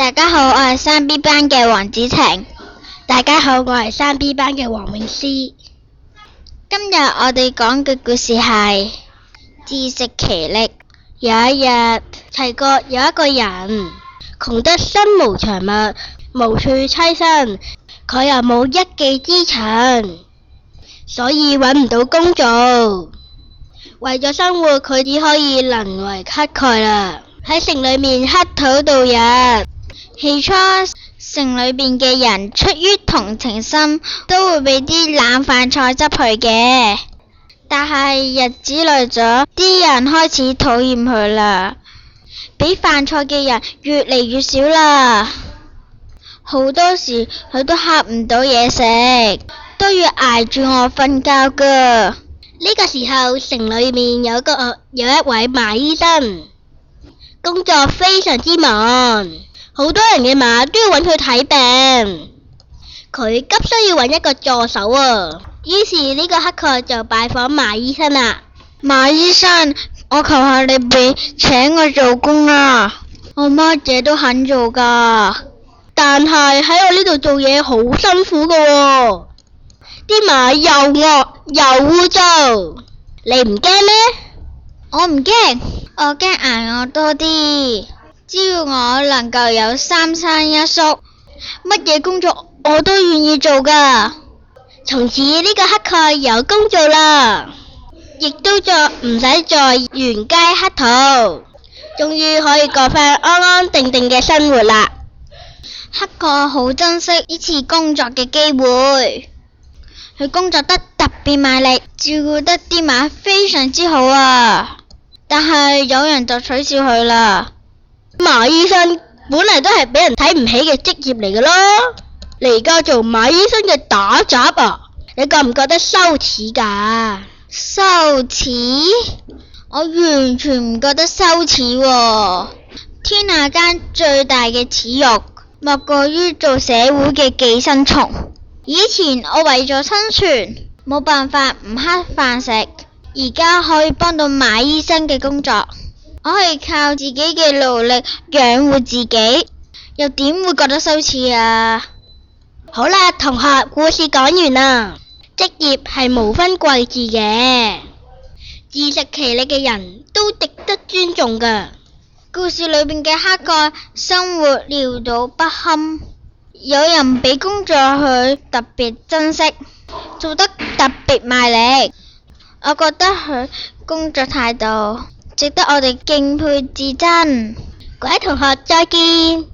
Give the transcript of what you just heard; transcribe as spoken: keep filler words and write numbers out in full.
大家好，我係三 B 班嘅黃子晴。 大家好，我係三 B 班嘅黃詠詩。 今日我哋講嘅故事係自食其力。 有一日，齊國有一個人窮得身無長物，無處棲身，佢又冇一技之長，所以揾唔到工做。為咗生活，佢只可以淪為乞丐啦。喺城裏面乞討度日。 起初，城裏邊嘅人出於同情心，都會俾啲冷飯菜汁佢嘅。但係日子耐咗，啲人開始討厭佢啦，俾飯菜嘅人越嚟越少啦。好多時佢都乞唔到嘢食，都要捱住我瞓覺噶。 呢個時候，城裏面有個有一位馬醫生，工作非常之忙，好多人嘅馬都要揾佢睇病，佢急需要揾一個助手啊。於是呢個乞丐就拜訪馬醫生啦。 馬醫生，我求下你俾請我做工啊！我乜嘢都肯做噶， 但係喺我呢度做嘢好辛苦噶喎，啲馬又惡又污糟，你唔驚咩？ 我唔驚，我驚捱餓多啲。只要我能夠有三餐一宿，乜嘢工作我都願意做噶。 從此呢個乞丐有工做啦，亦都再唔使再沿街乞討，終於可以過返安安定定嘅生活啦。 乞丐好珍惜呢次工作嘅機會，佢工作得特別賣力，照顧得啲馬非常之好啊。但係有人就取笑佢啦。 馬醫生本嚟都係俾人睇唔起嘅職業嚟㗎咯，你而家做馬醫生嘅打雜啊，你覺唔覺得羞恥㗎？ 羞恥？我完全唔覺得羞恥喎。天下間最大嘅恥辱，莫過於做社會嘅寄生蟲。以前我為咗生存，冇辦法唔乞飯食，而家可以幫到馬醫生嘅工作，我可以靠自己嘅勞力養活自己，又點會覺得羞恥啊？ 好啦，同學，故事講完啦。職業係無分貴賤嘅，自食其力嘅人都值得尊重㗎。 故事裏邊嘅乞丐生活潦倒不堪，有人俾工作佢特別珍惜，做得特別賣力。我覺得佢工作態度值得我哋敬佩至真。 各位同學，再見。